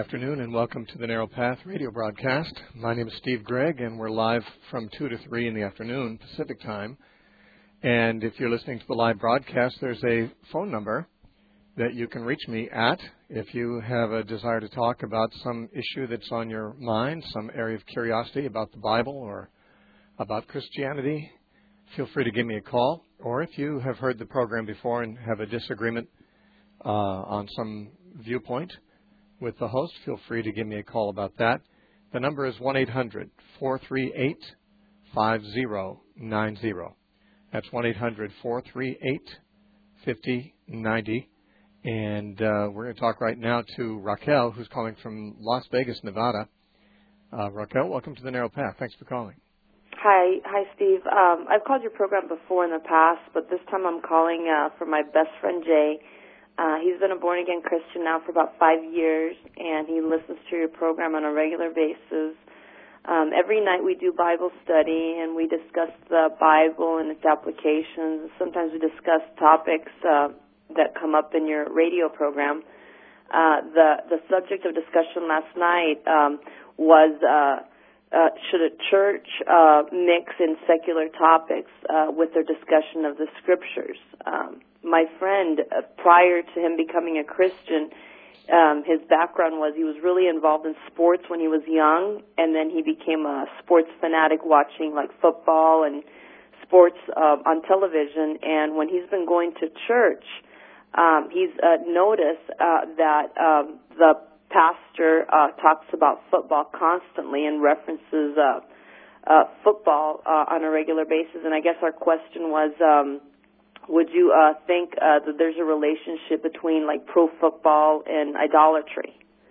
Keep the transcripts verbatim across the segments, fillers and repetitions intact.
afternoon and welcome to the Narrow Path radio broadcast. My name is Steve Gregg and we're live from two to three in the afternoon Pacific time. And if you're listening to the live broadcast, there's a phone number that you can reach me at if you have a desire to talk about some issue that's on your mind, some area of curiosity about the Bible or about Christianity. Feel free to give me a call. Or if you have heard the program before and have a disagreement uh, on some viewpoint with the host, feel free to give me a call about that. The number is one eight hundred, four three eight, five zero nine zero. That's one eight hundred, four three eight, five zero nine zero. And uh, we're going to talk right now to Raquel, who's calling from Las Vegas, Nevada. Uh, Raquel, welcome to the Narrow Path. Thanks for calling. Hi, hi, Steve. Um, I've called your program before in the past, but this time I'm calling uh, for my best friend Jay. Uh, he's been a born-again Christian now for about five years, and he listens to your program on a regular basis. Um, every night we do Bible study, and we discuss the Bible and its applications. Sometimes we discuss topics uh, that come up in your radio program. Uh, the the subject of discussion last night um, was uh, uh, should a church uh, mix in secular topics uh, with their discussion of the Scriptures? Um, my friend, uh, prior to him becoming a Christian, um, his background was he was really involved in sports when he was young, and then he became a sports fanatic, watching like football and sports uh, on television. And when he's been going to church, um, he's uh, noticed uh, that um, the pastor uh, talks about football constantly and references uh, uh, football uh, on a regular basis. And I guess our question was, um, would you uh, think uh, that there's a relationship between like pro football and idolatry?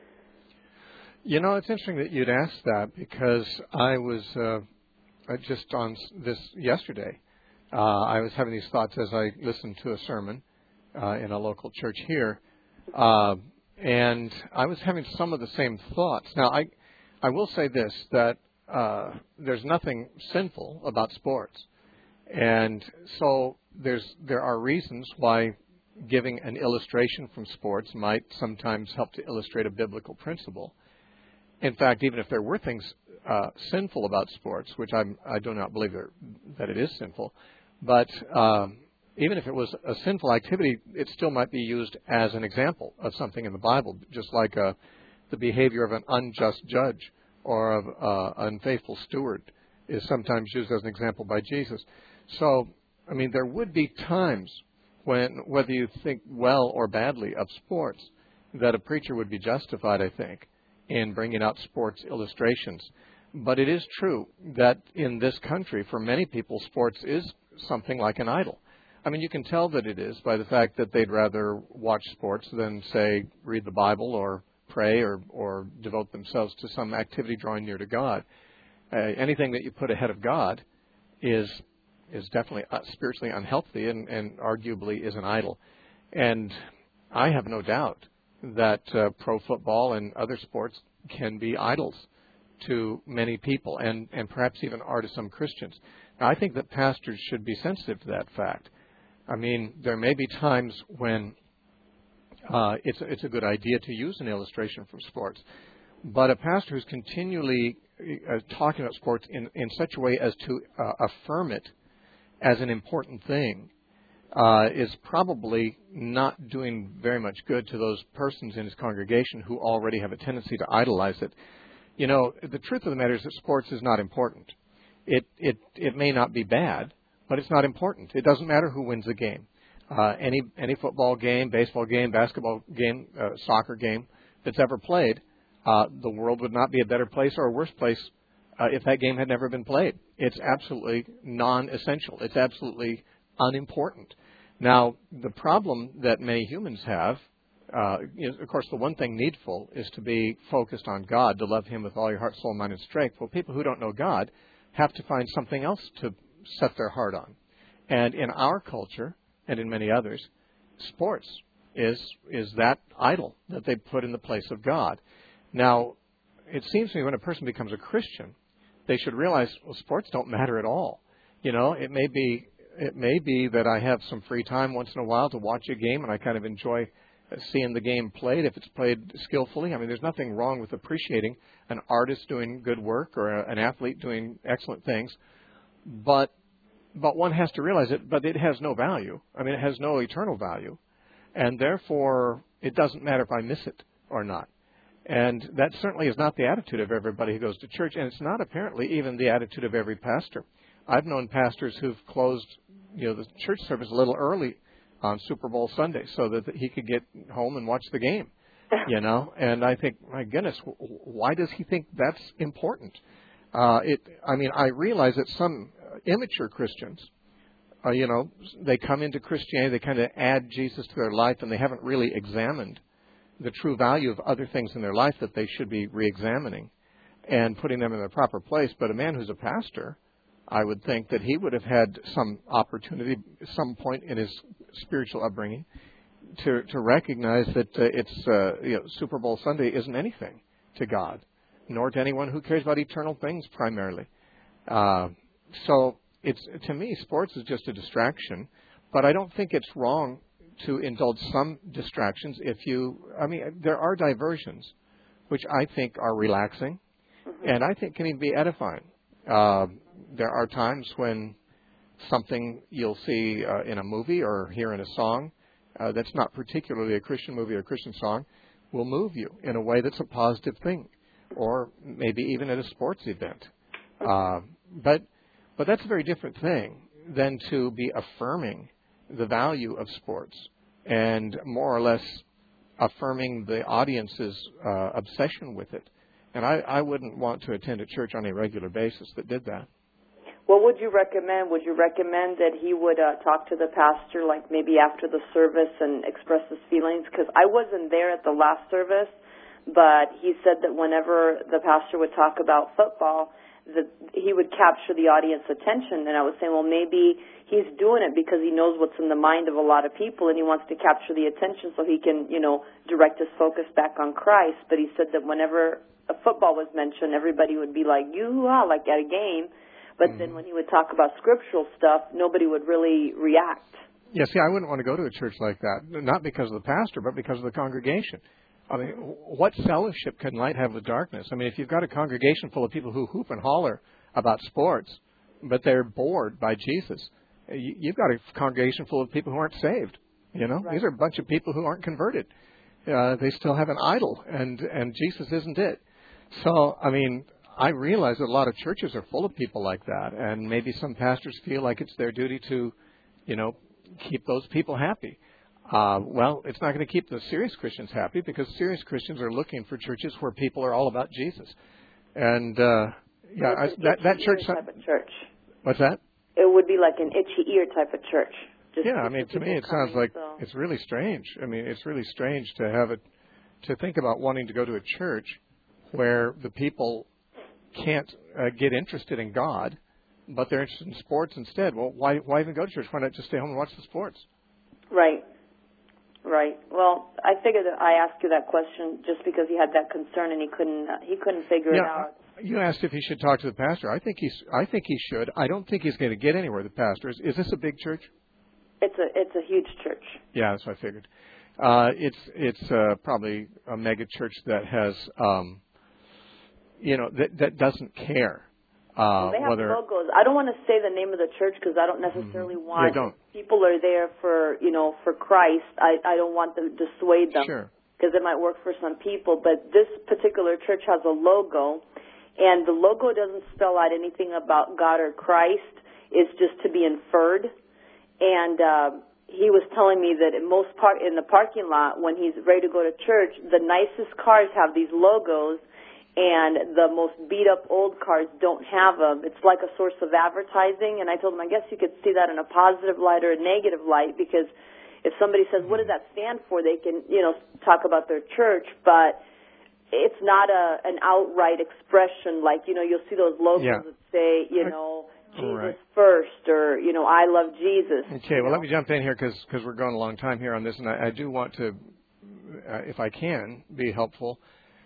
You know, it's interesting that you'd ask that because I was uh, just on this yesterday. Uh, I was having these thoughts as I listened to a sermon uh, in a local church here. Uh, And I was having some of the same thoughts. Now, I I will say this, that uh, there's nothing sinful about sports. And so there's there are reasons why giving an illustration from sports might sometimes help to illustrate a biblical principle. In fact, even if there were things uh, sinful about sports, which I'm, I do not believe there, that it is sinful, but um, even if it was a sinful activity, it still might be used as an example of something in the Bible, just like uh, the behavior of an unjust judge or of uh, an unfaithful steward is sometimes used as an example by Jesus. So, I mean, there would be times when, whether you think well or badly of sports, that a preacher would be justified, I think, in bringing out sports illustrations. But it is true that in this country, for many people, sports is something like an idol. I mean, you can tell that it is by the fact that they'd rather watch sports than, say, read the Bible or pray or, or devote themselves to some activity drawing near to God. Uh, anything that you put ahead of God is is definitely uh, spiritually unhealthy and, and arguably is an idol. And I have no doubt that uh, pro football and other sports can be idols to many people and, and perhaps even are to some Christians. Now, I think that pastors should be sensitive to that fact. I mean, there may be times when uh, it's, it's a good idea to use an illustration from sports, but a pastor who's continually uh, talking about sports in, in such a way as to uh, affirm it as an important thing uh, is probably not doing very much good to those persons in his congregation who already have a tendency to idolize it. You know, the truth of the matter is that sports is not important. It, it, it may not be bad, but it's not important. It doesn't matter who wins the game. Uh, any any football game, baseball game, basketball game, uh, soccer game that's ever played, uh, the world would not be a better place or a worse place uh, if that game had never been played. It's absolutely non-essential. It's absolutely unimportant. Now, the problem that many humans have, uh, is, of course, the one thing needful is to be focused on God, to love Him with all your heart, soul, mind, and strength. Well, people who don't know God have to find something else to set their heart on. And in our culture, and in many others, sports is is that idol that they put in the place of God. Now, it seems to me when a person becomes a Christian, they should realize, well, sports don't matter at all. You know, it may be it may be that I have some free time once in a while to watch a game, and I kind of enjoy seeing the game played, if it's played skillfully. I mean, there's nothing wrong with appreciating an artist doing good work or a, an athlete doing excellent things. But but one has to realize it, but it has no value. I mean, it has no eternal value. And therefore, it doesn't matter if I miss it or not. And that certainly is not the attitude of everybody who goes to church, and it's not apparently even the attitude of every pastor. I've known pastors who've closed, you know, the church service a little early on Super Bowl Sunday so that he could get home and watch the game, you know. And I think, my goodness, why does he think that's important? Uh, it. I mean, I realize that some immature Christians, uh, you know, they come into Christianity, they kind of add Jesus to their life, and they haven't really examined the true value of other things in their life that they should be re-examining and putting them in their proper place. But a man who's a pastor, I would think that he would have had some opportunity, some point in his spiritual upbringing, to to recognize that uh, it's uh, you know, Super Bowl Sunday isn't anything to God, nor to anyone who cares about eternal things primarily. Uh, so it's to me, sports is just a distraction, but I don't think it's wrong to indulge some distractions. If you, I mean, there are diversions, which I think are relaxing, mm-hmm. and I think can even be edifying. Uh, there are times when something you'll see uh, in a movie or hear in a song uh, that's not particularly a Christian movie or a Christian song will move you in a way that's a positive thing, or maybe even at a sports event. Uh, but but that's a very different thing than to be affirming the value of sports and more or less affirming the audience's uh, obsession with it. And I, I wouldn't want to attend a church on a regular basis that did that. What would you recommend? Would you recommend that he would uh, talk to the pastor, like maybe after the service, and express his feelings? Because I wasn't there at the last service, but he said that whenever the pastor would talk about football, that he would capture the audience attention. And I was saying, well, maybe he's doing it because he knows what's in the mind of a lot of people, and he wants to capture the attention so he can, you know, direct his focus back on Christ. But he said that whenever a football was mentioned, everybody would be like, yoo-hoo-ha, like at a game. But mm-hmm. then when he would talk about scriptural stuff, nobody would really react. Yeah, see, I wouldn't want to go to a church like that, not because of the pastor, but because of the congregation. I mean, what fellowship can light have with darkness? I mean, if you've got a congregation full of people who hoop and holler about sports, but they're bored by Jesus, you've got a congregation full of people who aren't saved. You know, right. These are a bunch of people who aren't converted. Uh, they still have an idol, and, and Jesus isn't it. So, I mean, I realize that a lot of churches are full of people like that, and maybe some pastors feel like it's their duty to, you know, keep those people happy. Uh, well, it's not going to keep the serious Christians happy, because serious Christians are looking for churches where people are all about Jesus. And uh, yeah, I, that that church type of church. What's that? It would be like an itchy ear type of church. Just yeah, I mean, to me, it coming, sounds like so. It's really strange. I mean, it's really strange to have it, to think about wanting to go to a church where the people can't uh, get interested in God, but they're interested in sports instead. Well, why why even go to church? Why not just stay home and watch the sports? Right. Right. Well, I figured that I asked you that question just because he had that concern and he couldn't uh, he couldn't figure yeah, it out. You asked if he should talk to the pastor. I think he's I think he should. I don't think he's going to get anywhere. The pastor is. Is this a big church? It's a it's a huge church. Yeah, that's what I figured. Uh, it's it's uh, probably a mega church that has um, you know that that doesn't care. Uh, well, they have whether, logos. I don't want to say the name of the church because I don't necessarily mm-hmm. want yeah, don't. people are there for you know for Christ. I I don't want them to dissuade them. Sure. Because it might work for some people, but this particular church has a logo, and the logo doesn't spell out anything about God or Christ. It's just to be inferred. And uh, he was telling me that in most part in the parking lot, when he's ready to go to church, the nicest cars have these logos, and the most beat-up old cars don't have them. It's like a source of advertising, and I told him, I guess you could see that in a positive light or a negative light, because if somebody says, what does that stand for, they can, you know, talk about their church, but it's not a an outright expression like, you know, you'll see those logos yeah. that say, you know, Jesus right. first, or, you know, I love Jesus. Okay, well, know? Let me jump in here because we're going a long time here on this, and I, I do want to, uh, if I can, be helpful.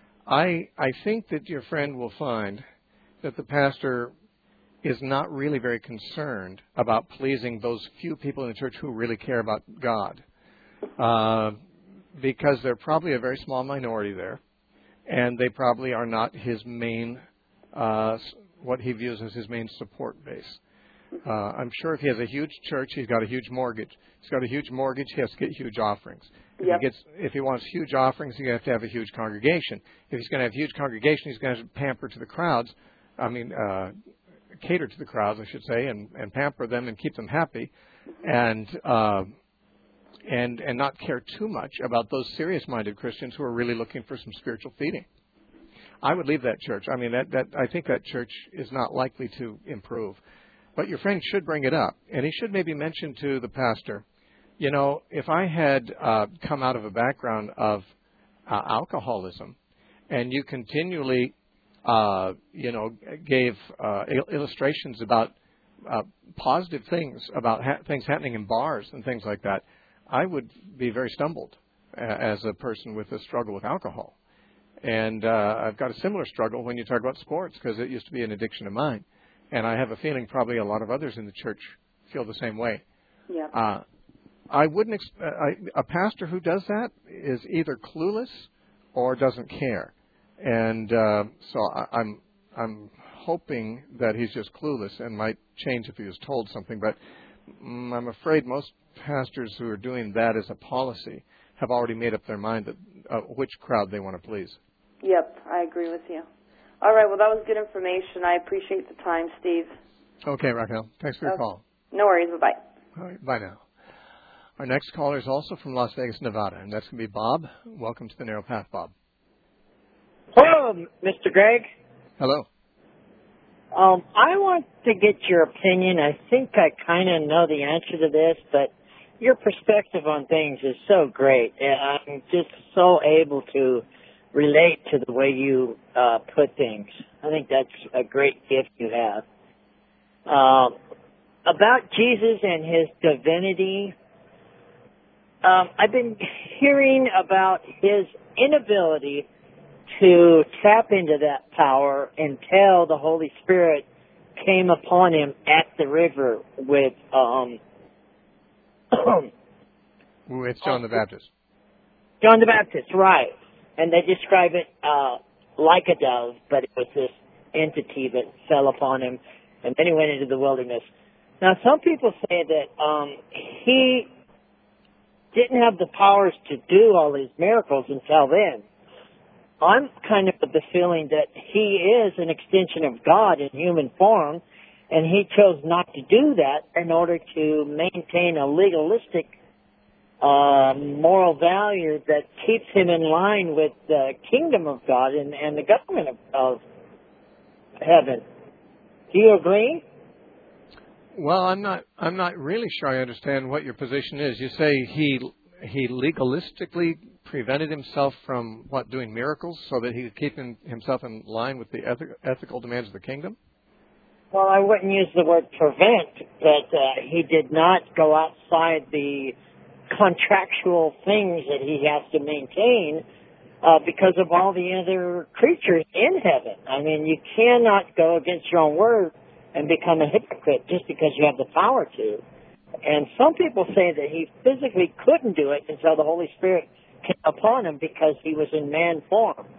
I I think that your friend will find that the pastor is not really very concerned about pleasing those few people in the church who really care about God. Uh, because they're probably a very small minority there, and they probably are not his main, uh, what he views as his main support base. Uh, I'm sure if he has a huge church, he's got a huge mortgage. He's got a huge mortgage, he has to get huge offerings. If, Yep. he gets, if he wants huge offerings, he's going to have to have a huge congregation. If he's going to have a huge congregation, he's going to have to pamper to the crowds. I mean, uh, cater to the crowds, I should say, and, and pamper them and keep them happy, and uh, and and not care too much about those serious-minded Christians who are really looking for some spiritual feeding. I would leave that church. I mean, that, that I think that church is not likely to improve. But your friend should bring it up, and he should maybe mention to the pastor, you know, if I had uh, come out of a background of uh, alcoholism, and you continually, uh, you know, gave uh, il- illustrations about uh, positive things, about ha- things happening in bars and things like that, I would be very stumbled uh, as a person with a struggle with alcohol. And uh, I've got a similar struggle when you talk about sports, because it used to be an addiction of mine. And I have a feeling probably a lot of others in the church feel the same way. Yeah. Uh, I wouldn't. Ex- I, a pastor who does that is either clueless or doesn't care. And uh, so I, I'm I'm hoping that he's just clueless and might change if he was told something. But mm, I'm afraid most pastors who are doing that as a policy have already made up their mind that uh, which crowd they want to please. Yep, I agree with you. All right, well, that was good information. I appreciate the time, Steve. Okay, Raquel. Thanks for your okay. call. No worries. Bye-bye. All right, bye now. Our next caller is also from Las Vegas, Nevada, and that's going to be Bob. Welcome to the Narrow Path, Bob. Hello, Mister Greg. Hello. Um, I want to get your opinion. I think I kind of know the answer to this, but your perspective on things is so great. I'm just so able to relate to the way you uh, put things. I think that's a great gift you have. Um, about Jesus and his divinity, um, I've been hearing about his inability to tap into that power until the Holy Spirit came upon him at the river with um it's John the Baptist. John the Baptist, right. And they describe it uh, like a dove, but it was this entity that fell upon him, and then he went into the wilderness. Now, some people say that um, he didn't have the powers to do all these miracles until then. I'm kind of of the feeling that he is an extension of God in human form, and he chose not to do that in order to maintain a legalistic uh, moral value that keeps him in line with the kingdom of God and, and the government of, of heaven. Do you agree? Well, I'm not. I'm not really sure I understand what your position is. You say he he legalistically prevented himself from what doing miracles so that he could keep in, himself in line with the ethic, ethical demands of the kingdom. Well, I wouldn't use the word prevent, but uh, he did not go outside the contractual things that he has to maintain uh, because of all the other creatures in heaven. I mean, you cannot go against your own word and become a hypocrite just because you have the power to. And some people say that he physically couldn't do it until the Holy Spirit came upon him because he was in man form.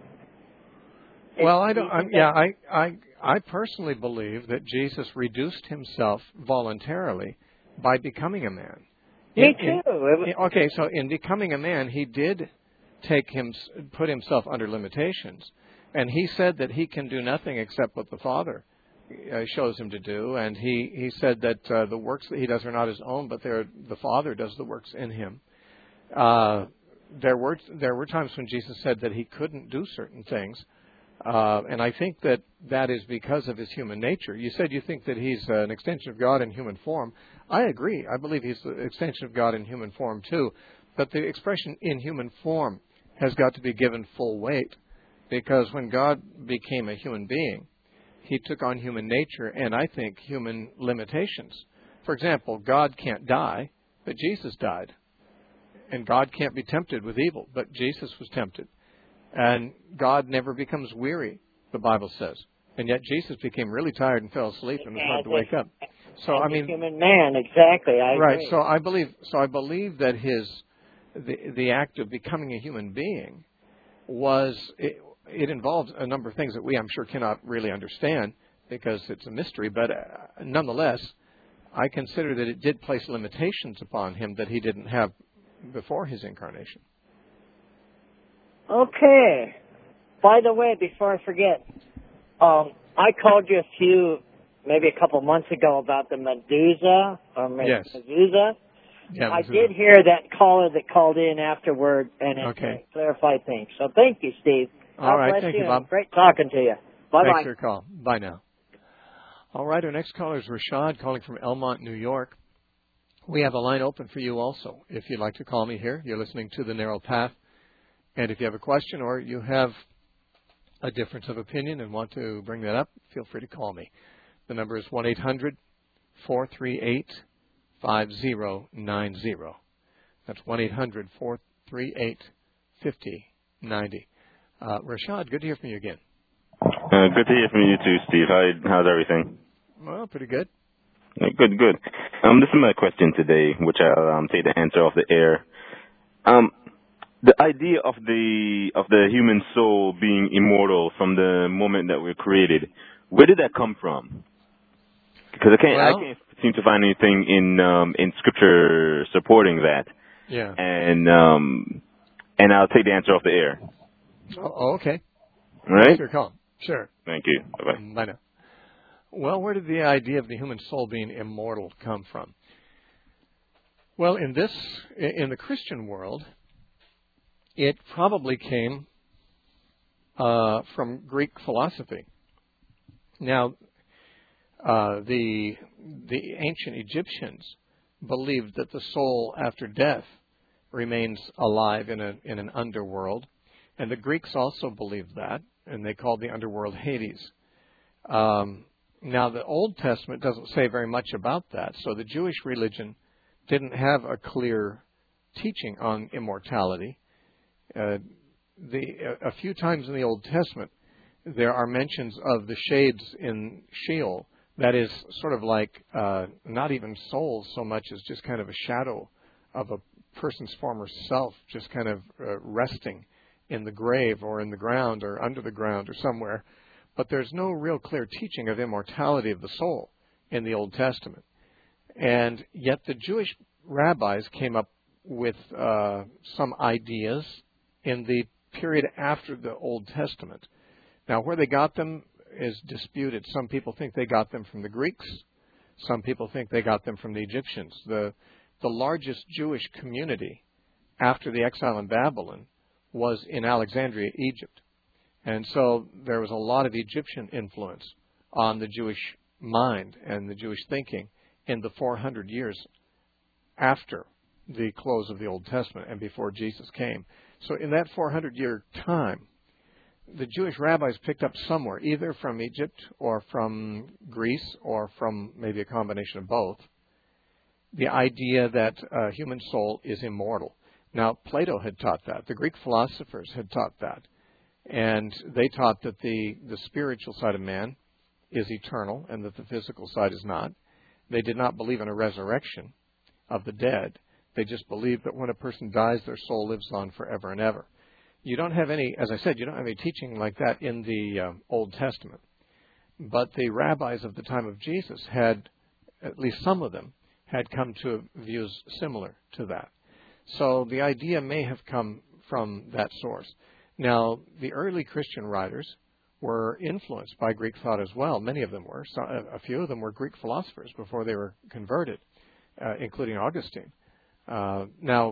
Well, I don't. I'm, yeah, I, I, I personally believe that Jesus reduced himself voluntarily by becoming a man. Me in, too. In, okay, so in becoming a man, he did take him, put himself under limitations, and he said that he can do nothing except what the Father uh, shows him to do. And he, he said that uh, the works that he does are not his own, but they're, the Father does the works in him. Uh, there were there were times when Jesus said that he couldn't do certain things. Uh, and I think that that is because of his human nature. You said you think that he's uh, an extension of God in human form. I agree. I believe he's the extension of God in human form, too. But the expression in human form has got to be given full weight, because when God became a human being, he took on human nature and, I think, human limitations. For example, God can't die, but Jesus died. And God can't be tempted with evil, but Jesus was tempted. And God never becomes weary, the Bible says. And yet Jesus became really tired and fell asleep and was hard to wake up. So I mean, human man, exactly. I right. agree. So I believe. So I believe that his the the act of becoming a human being was it, it involved a number of things that we, I'm sure, cannot really understand because it's a mystery. But uh, nonetheless, I consider that it did place limitations upon him that he didn't have before his incarnation. Okay. By the way, before I forget, um, I called you a few, maybe a couple months ago about the Medusa or Me- Yes. Medusa. Yeah, I Medusa. did hear that caller that called in afterward, and it Okay. clarified things. So thank you, Steve. All God right. bless Thank you. you, Bob. Great talking to you. Bye Thanks bye. for your call. Bye now. All right. Our next caller is Rashad calling from Elmont, New York. We have a line open for you also. If you'd like to call me here, you're listening to The Narrow Path. And if you have a question or you have a difference of opinion and want to bring that up, feel free to call me. The number is one eight hundred four three eight five zero nine zero. That's one eight hundred four three eight five zero nine zero. Uh, Rashad, good to hear from you again. Uh, good to hear from you too, Steve. How, how's everything? Well, pretty good. Uh, Good, good. Um, this is my question today, which I'll um, take the answer off the air. Um, the idea of the of the human soul being immortal from the moment that we're created, where did that come from? Because I can't Well, I can't seem to find anything in um, in scripture supporting that. Yeah. And um, and I'll take the answer off the air. Oh, okay. All right. Sure, call. Sure. Thank you. Bye bye. Bye now. Well, where did the idea of the human soul being immortal come from? Well, in this, in the Christian world, it probably came uh, from Greek philosophy. Now, uh, the the ancient Egyptians believed that the soul after death remains alive in a in an underworld, and the Greeks also believed that, and they called the underworld Hades. Um, now, the Old Testament doesn't say very much about that, so the Jewish religion didn't have a clear teaching on immortality. Uh, the a few times in the Old Testament, there are mentions of the shades in Sheol. That is sort of like uh, not even souls so much as just kind of a shadow of a person's former self, just kind of uh, resting in the grave or in the ground or under the ground or somewhere. But there's no real clear teaching of immortality of the soul in the Old Testament. And yet the Jewish rabbis came up with uh, some ideas in the period after the Old Testament. Now, where they got them is disputed. Some people think they got them from the Greeks. Some people think they got them from the Egyptians. The, the largest Jewish community after the exile in Babylon was in Alexandria, Egypt. And so there was a lot of Egyptian influence on the Jewish mind and the Jewish thinking in the four hundred years after the close of the Old Testament and before Jesus came. So in that four hundred year time, the Jewish rabbis picked up somewhere, either from Egypt or from Greece or from maybe a combination of both, the idea that a human soul is immortal. Now, Plato had taught that. The Greek philosophers had taught that. And they taught that the, the spiritual side of man is eternal and that the physical side is not. They did not believe in a resurrection of the dead. They just believed that when a person dies, their soul lives on forever and ever. You don't have any, as I said, you don't have any teaching like that in the um, Old Testament. But the rabbis of the time of Jesus had, at least some of them, had come to views similar to that. So the idea may have come from that source. Now, the early Christian writers were influenced by Greek thought as well. Many of them were. So, a few of them were Greek philosophers before they were converted, uh, including Augustine. Uh, now,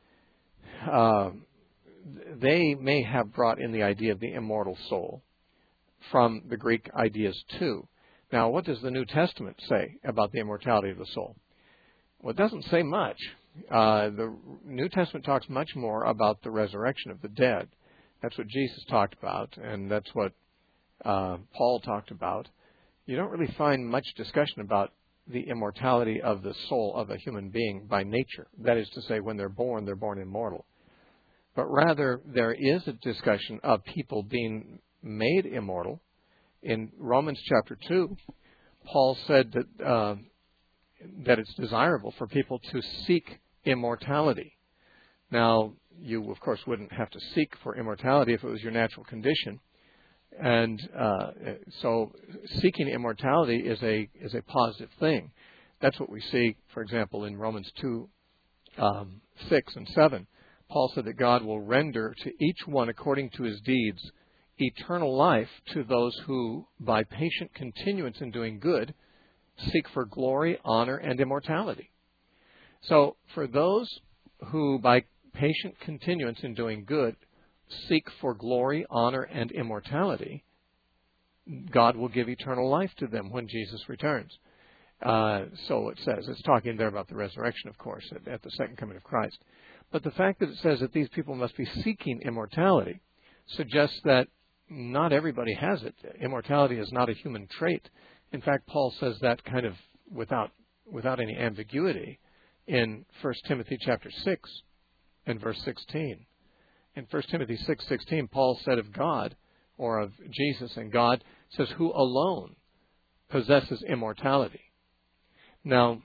uh, they may have brought in the idea of the immortal soul from the Greek ideas too. Now, what does the New Testament say about the immortality of the soul? Well, it doesn't say much. Uh, the New Testament talks much more about the resurrection of the dead. That's what Jesus talked about, and that's what uh, Paul talked about. You don't really find much discussion about the immortality of the soul of a human being by nature. That is to say, when they're born, they're born immortal. But rather, there is a discussion of people being made immortal. In Romans chapter two, Paul said that uh, that it's desirable for people to seek immortality. Now, you, of course, wouldn't have to seek for immortality if it was your natural condition. And uh, so seeking immortality is a is a positive thing. That's what we see, for example, in Romans two, um, six and seven. Paul said that God will render to each one according to his deeds eternal life to those who, by patient continuance in doing good, seek for glory, honor, and immortality. So for those who, by patient continuance in doing good, seek for glory, honor, and immortality, God will give eternal life to them when Jesus returns. Uh, so it says. It's talking there about the resurrection, of course, at, at the second coming of Christ. But the fact that it says that these people must be seeking immortality suggests that not everybody has it. Immortality is not a human trait. In fact, Paul says that kind of without without any ambiguity in First Timothy chapter six and verse sixteen. In First Timothy six sixteen, Paul said of God, or of Jesus and God, says, who alone possesses immortality. Now,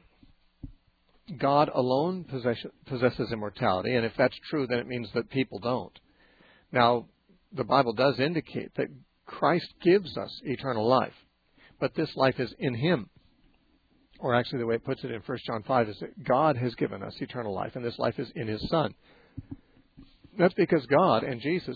God alone possess, possesses immortality, and if that's true, then it means that people don't. Now, the Bible does indicate that Christ gives us eternal life, but this life is in Him. Or actually, the way it puts it in First John five is that God has given us eternal life, and this life is in His Son. That's because God and Jesus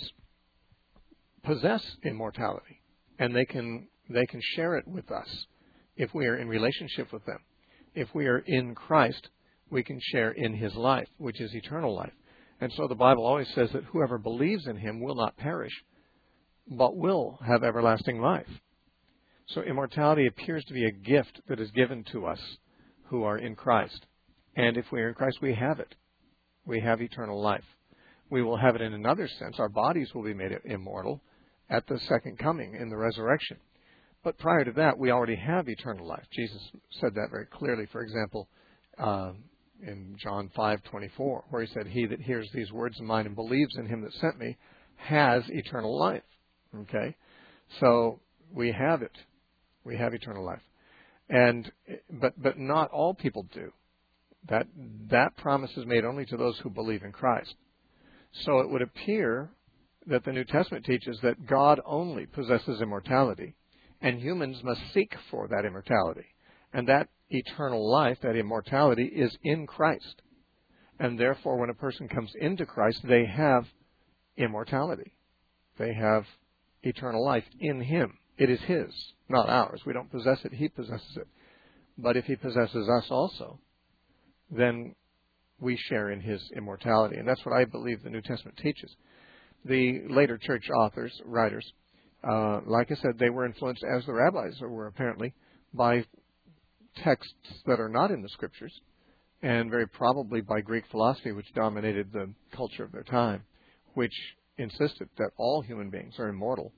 possess immortality, and they can they can share it with us if we are in relationship with them. If we are in Christ, we can share in His life, which is eternal life. And so the Bible always says that whoever believes in Him will not perish, but will have everlasting life. So immortality appears to be a gift that is given to us who are in Christ. And if we are in Christ, we have it. We have eternal life. We will have it in another sense. Our bodies will be made immortal at the second coming in the resurrection. But prior to that, we already have eternal life. Jesus said that very clearly, for example, uh, in John five twenty-four, where He said, he that hears these words of mine and believes in Him that sent me has eternal life. Okay? So we have it. We have eternal life. And but but not all people do. That that promise is made only to those who believe in Christ. So it would appear that the New Testament teaches that God only possesses immortality, and humans must seek for that immortality. And that eternal life, that immortality, is in Christ. And therefore, when a person comes into Christ, they have immortality. They have eternal life in Him. It is His, not ours. We don't possess it. He possesses it. But if He possesses us also, then we share in His immortality. And that's what I believe the New Testament teaches. The later church authors, writers, uh, like I said, they were influenced, as the rabbis were apparently, by texts that are not in the Scriptures, and very probably by Greek philosophy, which dominated the culture of their time, which insisted that all human beings are immortal,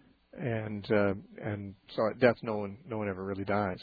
and uh, and so at death no one no one ever really dies.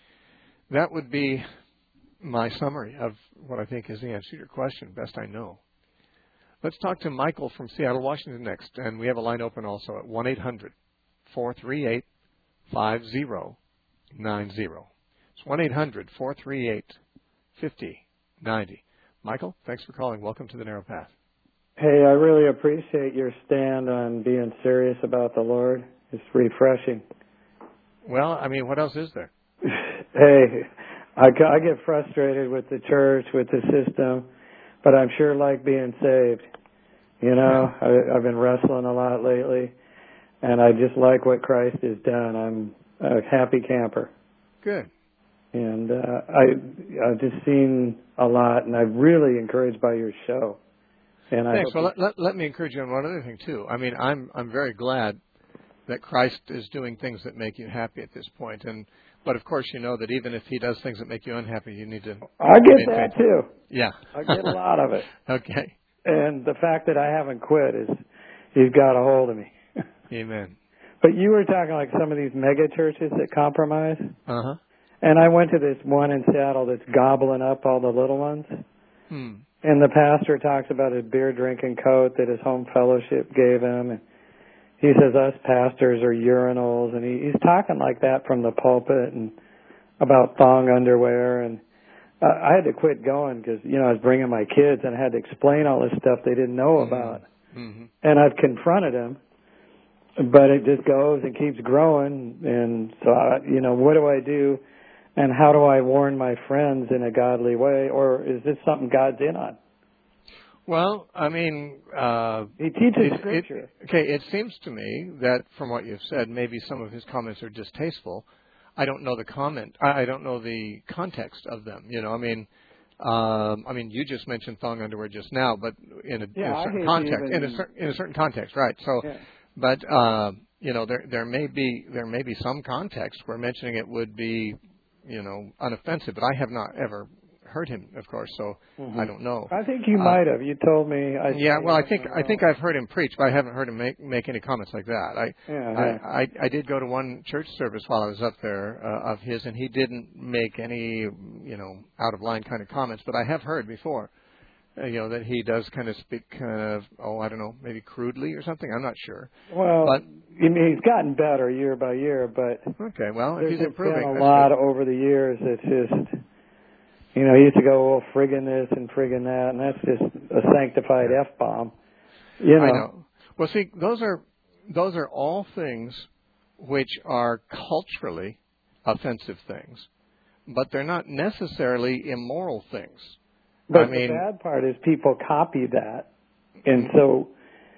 That would be my summary of what I think is the answer to your question, best I know. Let's talk to Michael from Seattle, Washington next, and we have a line open also at one eight hundred, four three eight, five zero nine zero. It's one eight hundred, four three eight, five zero nine zero. Michael, thanks for calling. Welcome to the Narrow Path. Hey, I really appreciate your stand on being serious about the Lord. It's refreshing. Well, I mean, what else is there? Hey, I, I get frustrated with the church, with the system, but I'm sure like being saved. You know, I, I've been wrestling a lot lately, and I just like what Christ has done. I'm a happy camper. Good. And uh, I, I've just seen a lot, and I'm really encouraged by your show. And Thanks. I Well, let, let, let me encourage you on one other thing, too. I mean, I'm I'm very glad that Christ is doing things that make you happy at this point. And but, of course, you know that even if He does things that make you unhappy, you need to... I get that, too. Yeah. I get a lot of it. Okay. And the fact that I haven't quit is, He's got a hold of me. Amen. But you were talking like some of these mega churches that compromise. Uh-huh. And I went to this one in Seattle that's gobbling up all the little ones. Hmm. And the pastor talks about his beer drinking coat that his home fellowship gave him. And he says us pastors are urinals. And he, he's talking like that from the pulpit and about thong underwear. And I had to quit going because, you know, I was bringing my kids and I had to explain all this stuff they didn't know about. Mm-hmm. And I've confronted them, but it just goes and keeps growing. And so, I, you know, what do I do? And how do I warn my friends in a godly way? Or is this something God's in on? Well, I mean, uh, he teaches it, Scripture. It, okay, it seems to me that from what you've said, maybe some of his comments are distasteful. I don't know the comment. I don't know the context of them. You know, I mean, um, I mean, you just mentioned thong underwear just now, but in a, yeah, in a certain I context, even, in a certain in a certain context, right? So, yeah. but uh, you know, there there may be there may be some context where mentioning it would be, you know, unoffensive. But I have not ever heard him, of course, so mm-hmm. I don't know. I think you uh, might have. You told me. I yeah, well, I think know. I think I've heard him preach, but I haven't heard him make make any comments like that. I yeah, I, yeah. I I did go to one church service while I was up there uh, of his, and he didn't make any, you know, out of line kind of comments. But I have heard before, uh, you know, that he does kind of speak kind of, oh, I don't know, maybe crudely or something. I'm not sure. Well, but I mean, he's gotten better year by year, but okay, well, if there's he's improving, been a that's lot good. over the years. It's just. You know, he used to go, well, friggin' this and friggin' that, and that's just a sanctified yeah. F-bomb. You know. I know. Well, see, those are those are all things which are culturally offensive things, but they're not necessarily immoral things. But I mean, the bad part is people copy that, and so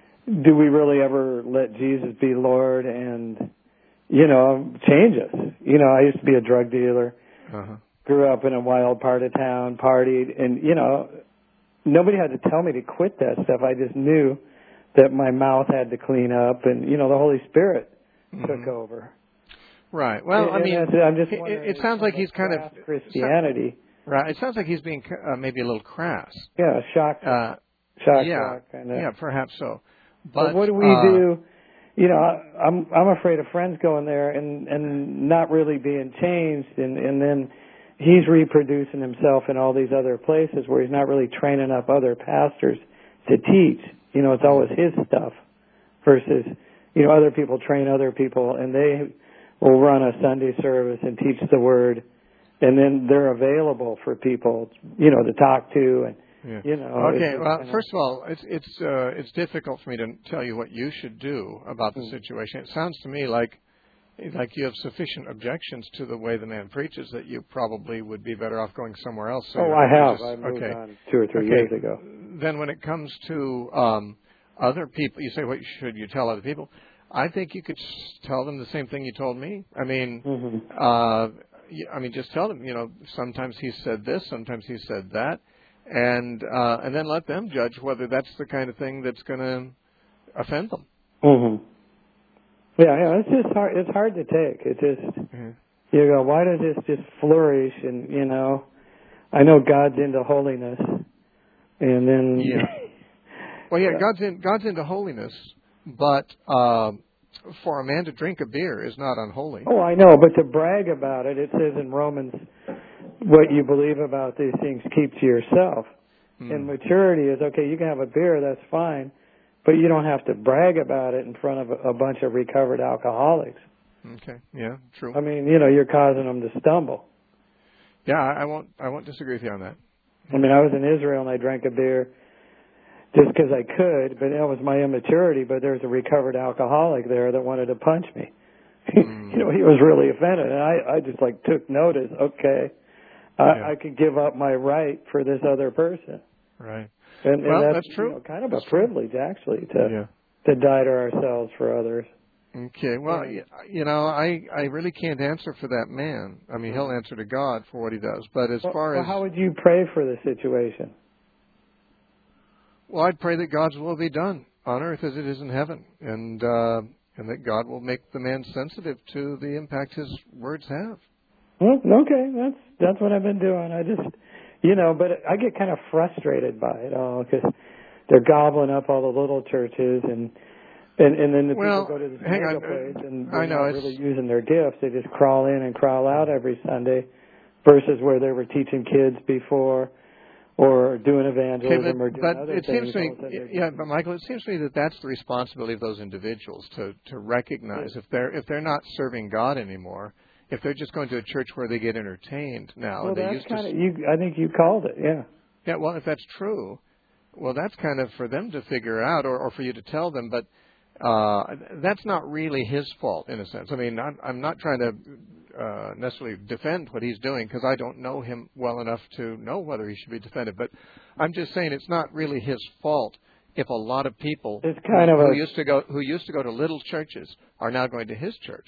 do we really ever let Jesus be Lord and, you know, change us? You know, I used to be a drug dealer. Uh-huh. Grew up in a wild part of town, partied, and, you know, nobody had to tell me to quit that stuff. I just knew that my mouth had to clean up, and, you know, the Holy Spirit mm-hmm. took over. Right. Well, and, I mean, I'm just it, it sounds like he's kind of... Christianity. Right. It sounds like he's being uh, maybe a little crass. Yeah, shock. Uh, shock, yeah, shock. Kinda. Yeah, perhaps so. But, but what do we uh, do? You know, I, I'm I'm afraid of friends going there and, and not really being changed, and, and then... he's reproducing himself in all these other places where he's not really training up other pastors to teach. You know, it's always his stuff versus, you know, other people train other people and they will run a Sunday service and teach the word and then they're available for people, you know, to talk to and, yeah. you know. Okay, well, kind of, first of all, it's it's uh, it's difficult for me to tell you what you should do about the mm. situation. It sounds to me like like you have sufficient objections to the way the man preaches that you probably would be better off going somewhere else. So oh, I have. Just, I moved okay. on two or three okay. years ago. Then when it comes to um, other people, you say, what should you tell other people? I think you could tell them the same thing you told me. I mean, mm-hmm. uh, I mean, just tell them, you know, sometimes he said this, sometimes he said that, and uh, and then let them judge whether that's the kind of thing that's going to offend them. Mm-hmm. Yeah, yeah, it's just hard. It's hard to take. It just mm-hmm. you go, why does this just flourish? And you know, I know God's into holiness, and then yeah. Well, yeah, God's in God's into holiness, but uh, for a man to drink a beer is not unholy. Oh, I know, but to brag about it, it says in Romans, what you believe about these things keep to yourself. Mm. And maturity is okay. You can have a beer, that's fine. But you don't have to brag about it in front of a, a bunch of recovered alcoholics. Okay. Yeah. True. I mean, you know, you're causing them to stumble. Yeah, I, I won't. I won't disagree with you on that. I mean, I was in Israel and I drank a beer just because I could, but it was my immaturity. But there was a recovered alcoholic there that wanted to punch me. Mm. You know, he was really offended, and I, I just like took notice. Okay, I, yeah. I could give up my right for this other person. Right. And, well, and that's, that's true. You know, kind of that's a privilege, true. actually, to yeah. to die to ourselves for others. Okay. Well, you know, I I really can't answer for that man. I mean, he'll answer to God for what he does. But as well, far well, as how would you pray for the situation? Well, I'd pray that God's will be done on earth as it is in heaven, and uh, and that God will make the man sensitive to the impact his words have. Well, okay, that's that's what I've been doing. I just, you know, but I get kind of frustrated by it all because they're gobbling up all the little churches, and and, and then the well, people go to the hang mega on. place and they're I know, not it's... really using their gifts. They just crawl in and crawl out every Sunday, versus where they were teaching kids before, or doing evangelism, okay, but, or doing but other it things. Seems to me, yeah, but Michael, it seems to me that that's the responsibility of those individuals to to recognize yeah. if they're if they're not serving God anymore, if they're just going to a church where they get entertained now, well, and they that's used kind to, of you. I think you called it. Yeah. yeah. Well, if that's true, well, that's kind of for them to figure out, or, or for you to tell them. But uh, that's not really his fault, in a sense. I mean, I'm, I'm not trying to uh, necessarily defend what he's doing because I don't know him well enough to know whether he should be defended. But I'm just saying it's not really his fault if a lot of people it's kind who, of who a, used to go who used to go to little churches are now going to his church.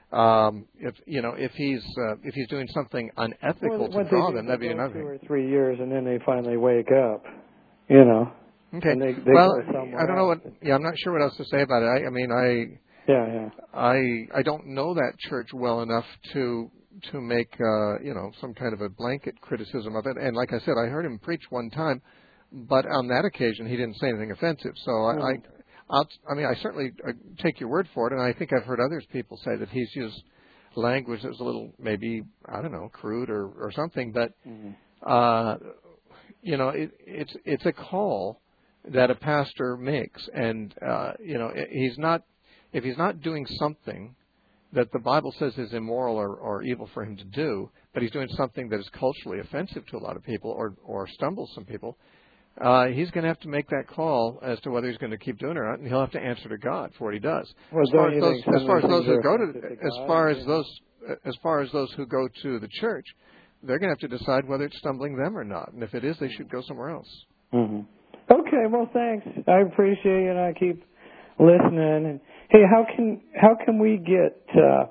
Um, if you know if he's uh, if he's doing something unethical well, to what draw they do, them, that'd they be go another two thing. or three years, and then they finally wake up. You know. Okay. And they, they well, go somewhere I don't know else. what. Yeah, I'm not sure what else to say about it. I, I mean, I. Yeah, yeah. I I don't know that church well enough to to make uh, you know some kind of a blanket criticism of it. And like I said, I heard him preach one time, but on that occasion he didn't say anything offensive. So I. Mm. I I'll, I mean, I certainly uh, take your word for it, and I think I've heard others people say that he's used language that was a little, maybe, I don't know, crude or, or something. But Mm-hmm. uh, you know, it, it's it's a call that a pastor makes, and uh, you know, he's not if he's not doing something that the Bible says is immoral or, or evil for him to do, but he's doing something that is culturally offensive to a lot of people or or stumbles some people. Uh, he's going to have to make that call as to whether he's going to keep doing it or not, and he'll have to answer to God for what he does. Well, as far don't as you those, think some as far of as these those who things go are to, offensive to as God, far as you know? those, as far as those who go to the church, they're going to have to decide whether it's stumbling them or not, and if it is, they should go somewhere else. Mm-hmm. Okay, well, thanks. I appreciate it, and I keep listening. And hey, how can how can we get? Uh,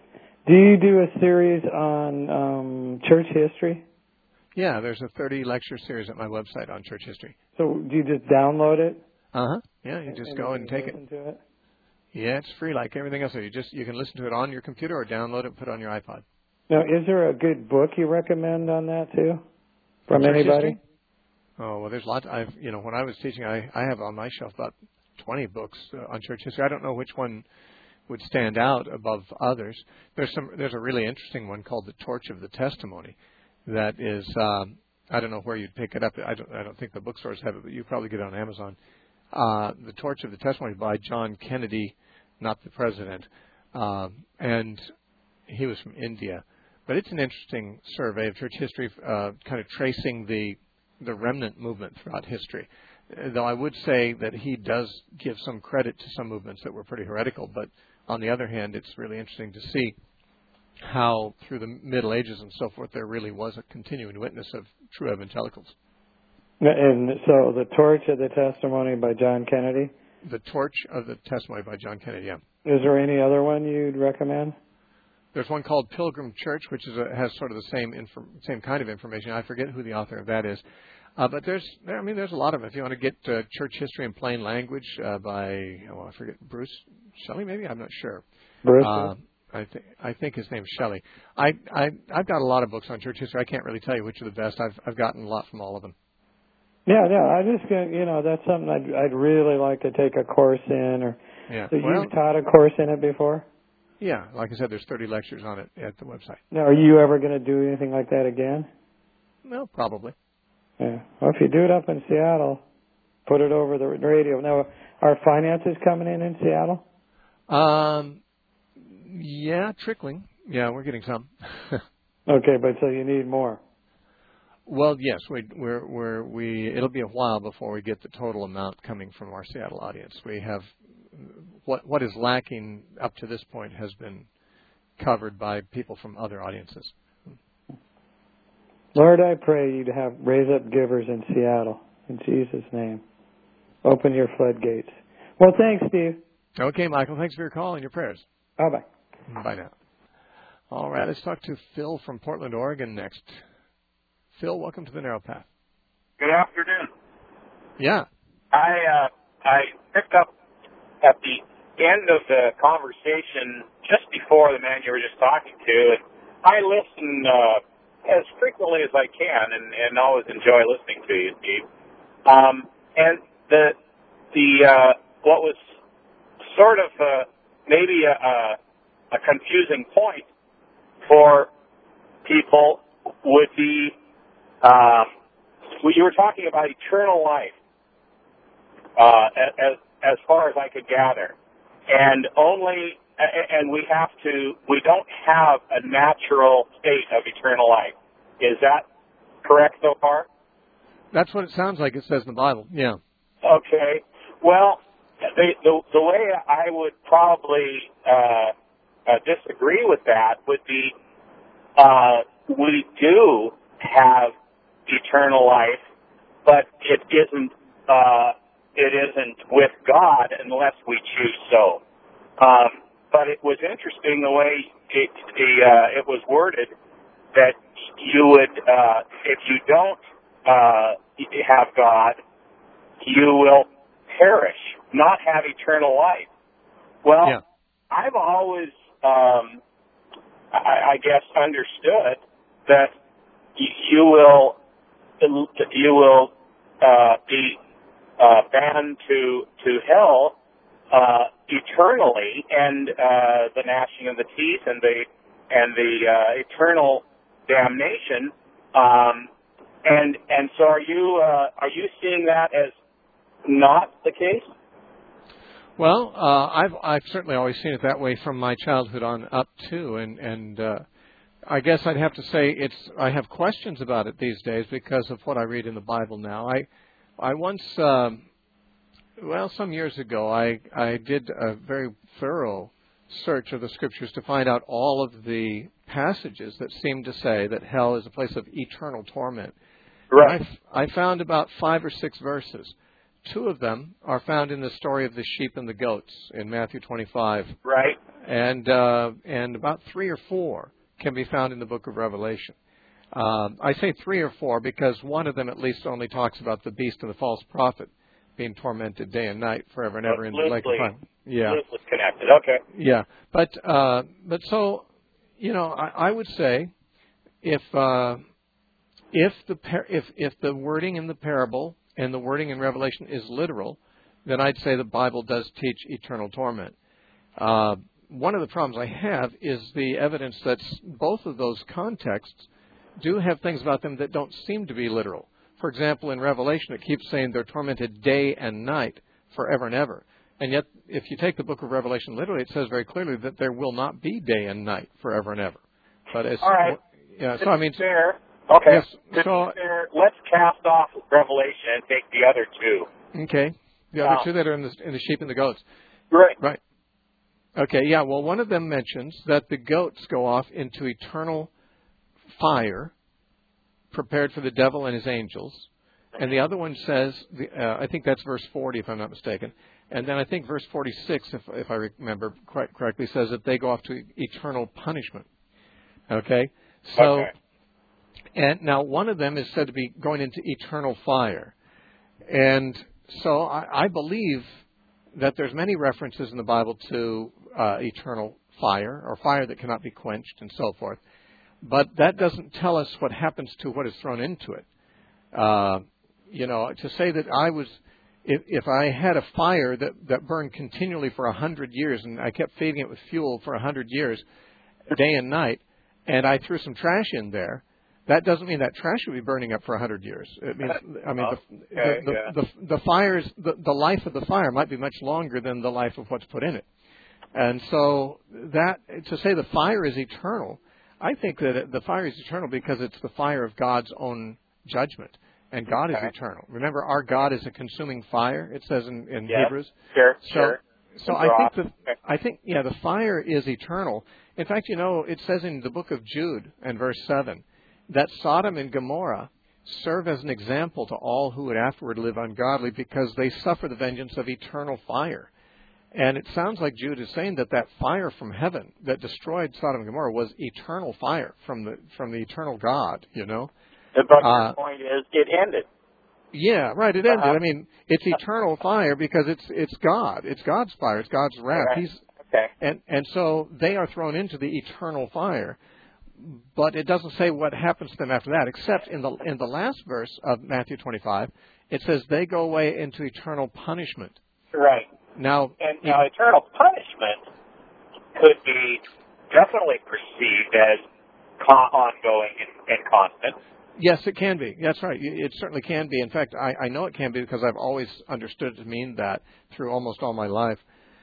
do you do a series on um, church history? Yeah, there's a thirty lecture series at my website on church history. So do you just download it? Uh huh. Yeah, you just and go you and can take it. listen to it. Yeah, it's free like everything else. So you just you can listen to it on your computer or download it and put it on your iPod. Now, is there a good book you recommend on that too, from Church anybody? history? Oh well, there's lots. I've you know when I was teaching, I I have on my shelf about twenty books uh, on church history. I don't know which one would stand out above others. There's some. There's a really interesting one called The Torch of the Testimony. That is, um, I don't know where you'd pick it up. I don't. I don't think the bookstores have it, but you probably get it on Amazon. Uh, the Torch of the Testimony by John Kennedy, not the president, um, and he was from India. But it's an interesting survey of church history, uh, kind of tracing the the remnant movement throughout history. Though I would say that he does give some credit to some movements that were pretty heretical, but on the other hand, it's really interesting to see how through the Middle Ages and so forth there really was a continuing witness of true evangelicals. And so, The Torch of the Testimony by John Kennedy. The Torch of the Testimony by John Kennedy, yeah. Is there any other one you'd recommend? There's one called Pilgrim Church, which is a, has sort of the same inform, same kind of information. I forget who the author of that is. Uh, but there's, I mean, there's a lot of them. If you want to get uh, Church History in Plain Language uh, by, oh, I forget, Bruce Shelley, maybe? I'm not sure. Bruce? Uh, I, th- I think his name's Shelley. I, I, I've got a lot of books on church history. I can't really tell you which are the best. I've, I've gotten a lot from all of them. Yeah, yeah. I just, you know, that's something I'd, I'd really like to take a course in. Or Yeah. so Well, you've taught a course in it before? yeah. Like I said, there's thirty lectures on it at the website. Now, are you ever going to do anything like that again? Well, probably. Yeah. Well, if you do it up in Seattle, put it over the radio. Now, are finances coming in in Seattle? Um, yeah, trickling. Yeah, we're getting some. Okay, but so you need more. Well, yes, we, we're, we're, we, it'll be a while before we get the total amount coming from our Seattle audience. We have, what, what is lacking up to this point has been covered by people from other audiences. Lord, I pray you to have raise up givers in Seattle. In Jesus' name. Open your floodgates. Well, thanks, Steve. Okay, Michael, thanks for your call and your prayers. Bye-bye. Bye now. All right, let's talk to Phil from Portland, Oregon next. Phil, welcome to the Narrow Path. Good afternoon. Yeah. I uh, I picked up at the end of the conversation just before the man you were just talking to, and I listen uh, as frequently as I can, and, and always enjoy listening to you, Steve. Um, and the the uh, what was sort of uh, maybe a, a, a confusing point for people would be. Um, well, you were talking about eternal life, uh, as as far as I could gather, and only and we have to, we don't have a natural state of eternal life. Is that correct so far? That's what it sounds like it says in the Bible, yeah. Okay. Well, the, the, the way I would probably uh, uh, disagree with that would be uh, we do have eternal life, but it isn't uh, it isn't with God unless we choose so. Um, but it was interesting the way it, the, uh, it was worded, that you would, uh, if you don't uh, have God, you will perish, not have eternal life. Well, yeah. I've always, um, I, I guess, understood that you will, you will uh, be uh, banned to to hell uh, eternally, and uh, the gnashing of the teeth, and the and the uh, eternal damnation. Um, and and so, are you uh, are you seeing that as not the case? Well, uh, I've I've certainly always seen it that way from my childhood on up too, and and uh, I guess I'd have to say it's I have questions about it these days because of what I read in the Bible now. I I once um, well some years ago I I did a very thorough search of the Scriptures to find out all of the passages that seem to say that hell is a place of eternal torment. Right. I, I found about five or six verses. Two of them are found in the story of the sheep and the goats in Matthew twenty-five. Right. And uh, and about three or four can be found in the book of Revelation. Um, I say three or four because one of them at least only talks about the beast and the false prophet being tormented day and night forever and ever in the lake of fire. Yeah. Loosely connected. Okay. Yeah. But uh, but so you know I, I would say if uh, if the par- if if the wording in the parable and the wording in Revelation is literal, then I'd say the Bible does teach eternal torment. Uh, one of the problems I have is the evidence that both of those contexts do have things about them that don't seem to be literal. For example, in Revelation, it keeps saying they're tormented day and night forever and ever. And yet, if you take the book of Revelation literally, it says very clearly that there will not be day and night forever and ever. But as, all right. Yeah, so I mean, fair. Okay. Yes, so, let's cast off Revelation and take the other two. Okay. The other wow. two that are in the, in the sheep and the goats. Right. Right. Okay, yeah, well, one of them mentions that the goats go off into eternal fire prepared for the devil and his angels. And the other one says, uh, I think that's verse forty, if I'm not mistaken. And then I think verse forty-six, if, if I remember quite correctly, says that they go off to eternal punishment. Okay? So... Okay. And now one of them is said to be going into eternal fire. And so I, I believe that there's many references in the Bible to uh, eternal fire or fire that cannot be quenched and so forth. But that doesn't tell us what happens to what is thrown into it. Uh, you know, to say that I was, if, if I had a fire that, that burned continually for a hundred years and I kept feeding it with fuel for a hundred years, day and night, and I threw some trash in there, that doesn't mean that trash would be burning up for a hundred years. It means, I mean, the, okay, the, yeah. the, the, the fires, the, the life of the fire might be much longer than the life of what's put in it. And so that, to say the fire is eternal, I think that the fire is eternal because it's the fire of God's own judgment. And God okay. is eternal. Remember, our God is a consuming fire, it says in, in yes. Hebrews. Sure, so, sure. So I think, the, I think, yeah, the fire is eternal. In fact, you know, it says in the book of Jude and verse seven, that Sodom and Gomorrah serve as an example to all who would afterward live ungodly because they suffer the vengeance of eternal fire. And it sounds like Jude is saying that that fire from heaven that destroyed Sodom and Gomorrah was eternal fire from the from the eternal God, you know. But uh, the point is, it ended. Yeah, right, it ended. Uh-huh. I mean, it's eternal fire because it's it's God. It's God's fire. It's God's wrath. Right. He's okay. And, and so they are thrown into the eternal fire. But it doesn't say what happens to them after that, except in the in the last verse of Matthew twenty-five, it says they go away into eternal punishment. Right. Now, and now it, eternal punishment could be definitely perceived as con- ongoing and, and constant. Yes, it can be. That's right. It certainly can be. In fact, I, I know it can be because I've always understood it to mean that through almost all my life.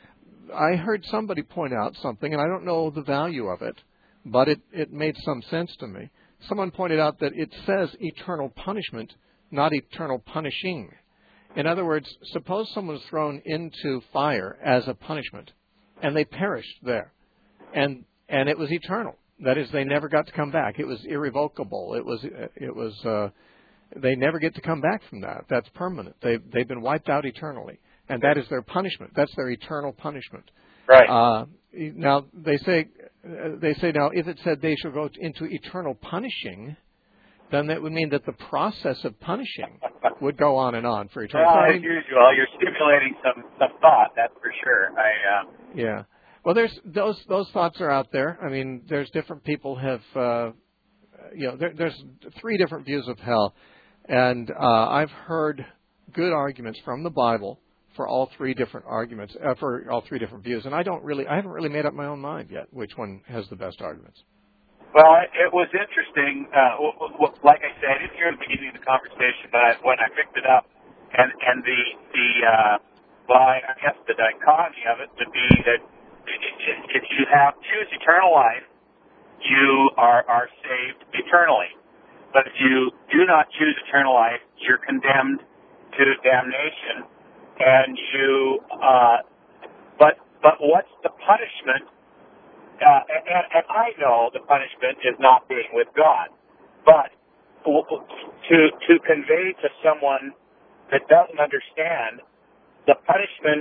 I heard somebody point out something, and I don't know the value of it, but it, it made some sense to me. Someone pointed out that it says eternal punishment, not eternal punishing. In other words, suppose someone was thrown into fire as a punishment, and they perished there, and and it was eternal. That is, they never got to come back. It was irrevocable. It was it was uh, they never get to come back from that. That's permanent. They they've been wiped out eternally, and that is their punishment. That's their eternal punishment. Right. Uh, now they say they say now if it said they shall go into eternal punishing, then that would mean that the process of punishing would go on and on for eternity. Well, as usual, you're stimulating some, some thought, that's for sure. I, uh... Yeah. Well, there's those those thoughts are out there. I mean, there's different people have, uh, you know, there, there's three different views of hell, and uh, I've heard good arguments from the Bible for all three different arguments, uh, for all three different views, and I don't really, I haven't really made up my own mind yet which one has the best arguments. Well, it was interesting. Uh, w- w- like I said, I didn't hear the beginning of the conversation, but I, when I picked it up, and and the the uh, well, I guess the dichotomy of it would be that if you have choose eternal life, you are are saved eternally. But if you do not choose eternal life, you're condemned to damnation. And you, uh, but but what's the punishment? Uh, and, and I know the punishment is not being with God, but to to convey to someone that doesn't understand, the punishment